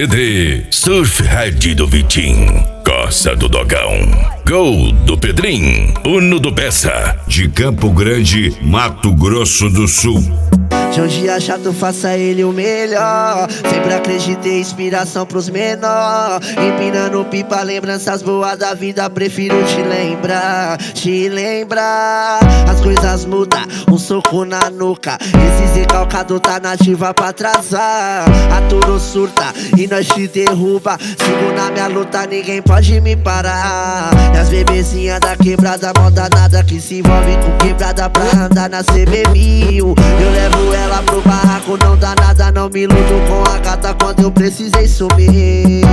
CD Surf Head do Vitinho, Coça do Dogão, Gol do Pedrinho, Uno do Peça, de Campo Grande, Mato Grosso do Sul. De um dia chato, faça ele o melhor. Sempre acreditei, inspiração pros menor. Empinando pipa, lembranças boas da vida. Prefiro te lembrar, te lembrar. As coisas mudam, um soco na nuca. Esse recalcado tá nativa pra atrasar. A Turo surta e nós te derruba. Sigo na minha luta, ninguém pode me parar. E as bebezinhas da quebrada, mó danada, que se envolve com quebrada pra andar na CB1000. Eu levo ela pro barraco, não dá nada, não me iludo com a gata quando eu precisei sumir.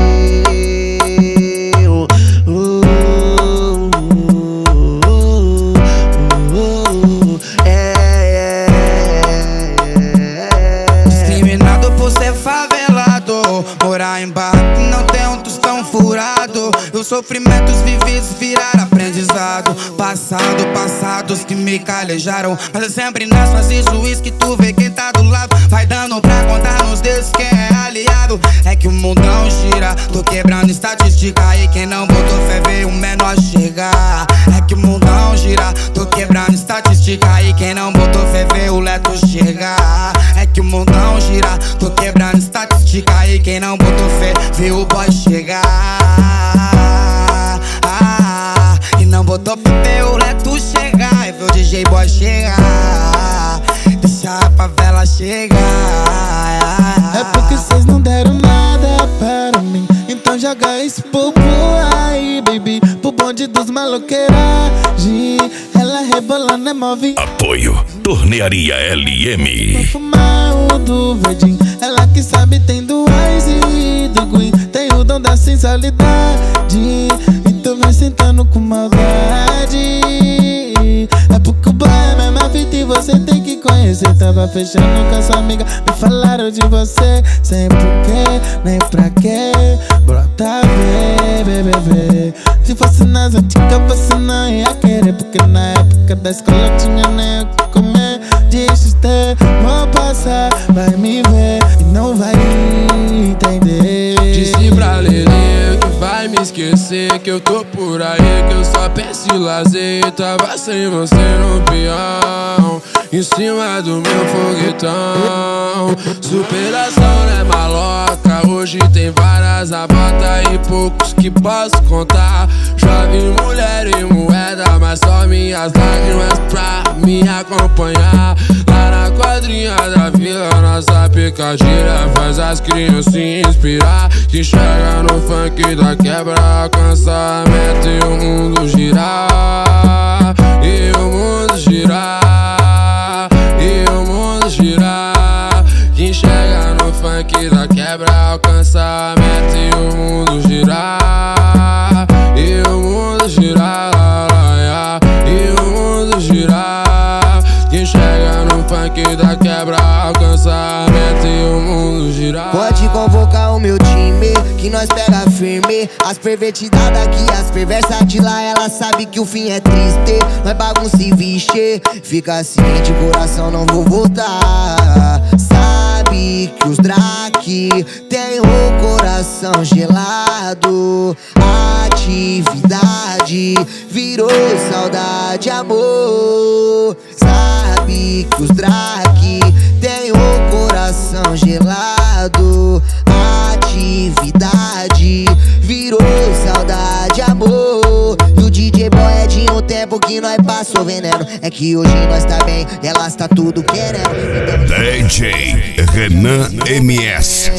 Discriminado por ser favelado, morar em barraco que não tem um tostão furado. Os sofrimentos vividos viraram aprendizado. Passados que me calejaram. Mas eu sempre nas fases juiz que tu vê quem tá do lado. Vai dando pra contar nos dedos quem é aliado. É que o mundão gira, tô quebrando estatística. E quem não botou fé vê o menor chegar. É que o mundão gira, tô quebrando estatística. E quem não botou fé vê o leto chegar. É que o mundão gira, tô quebrando estatística. E quem não botou fé vê o boy chegar. E não botou pra ver o leto chegar. E ver o DJ boy chegar. Deixa a favela chegar. É porque cês não deram nada para mim. Então joga esse povo aí, baby, pro bonde dos maloqueiragem. Ela rebolando é move. Apoio Tornearia LM. Vou fumar o do verdinho. Ela que sabe tem do Ice e do Green. Tem o dom da sensualidade. Então vai sentando com maldade. É porque o boy é a mesma fita e você tem que conhecer. Tava fechando com a sua amiga, me falaram de você. Sem porquê, nem pra quê. Brota bebê. Se fosse nas antigas você não ia querer. Porque na época da escola tinha nem o que comer. Deixa ter, vou passar, vai me ver e não vai entender. Disse pra Lelê que vai me esquecer, que eu tô por aí, que eu só penso em lazer. Tava sem você no peão, em cima do meu foguetão. Superação não é maloca, hoje tem várias abotas e poucos que posso contar. Já vi mulher e moeda, mas só minhas lágrimas pra me acompanhar. Lá na quadrinha da vila, nossa picadilha faz as crianças se inspirar. Que chega no funk da quebra, alcança a meta e o mundo girar. E o mundo girar, e o mundo girar. Quem chega no funk da quebra, alcança a meta e o mundo girar. E o mundo girar, e o mundo girar. Quem chega no funk da quebra, alcança a meta e o mundo girar. Pode convocar o meu time, que nós pega firme. As pervertidas daqui, as perversas de lá, ela sabe que o fim é triste. Nós bagunça e vixe, fica ciente, coração não vou voltar. Sabe que os Drake tem o coração gelado. Atividade virou saudade, amor. Sabe que os Drake tem o coração gelado. Atividade virou saudade, amor. E o DJ boy é de um tempo que nós passou veneno. É que hoje nós tá bem e elas tá tudo querendo. DJ Renan MS.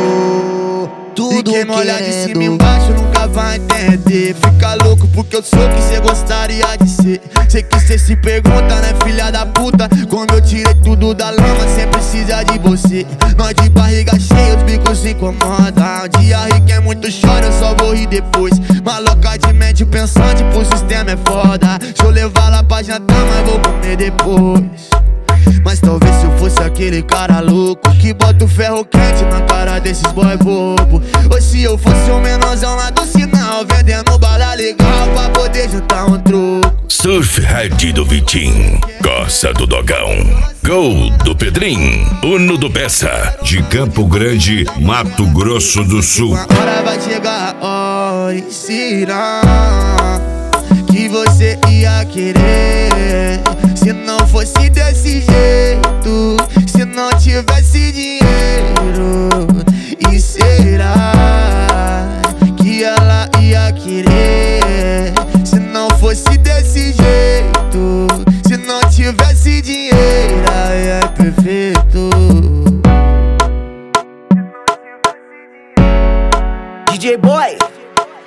Tudo e quem me olhar de querendo. cima e embaixo nunca vai entender. Fica louco porque eu sou quem cê gostaria de ser. Sei que cê se pergunta, né, filha da puta? Quando eu tirei tudo da lama, cê precisa de você. Nós de barriga cheia, os bicos se incomodam. Um dia rico é muito chora, eu só vou rir depois. Maloca de mente pensante, pro sistema é foda. Deixa eu levar lá pra jantar, mas vou comer depois. Mas talvez se eu fosse aquele cara louco que bota o ferro quente na cara desses boy bobo. Ou se eu fosse o menorzão lá do sinal, vendendo bala legal pra poder juntar um troco. Surf Red do Vitim, Coça do Dogão, Gol do Pedrim, Uno do Bessa, de Campo Grande, Mato Grosso do Sul. Agora vai chegar a hora, será que você ia querer? Se não fosse desse jeito, se não tivesse dinheiro, e será que ela ia querer? Se não fosse desse jeito, se não tivesse dinheiro, aí é perfeito. DJ Boy,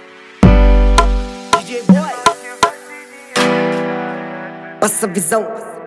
DJ Boy, passa a visão.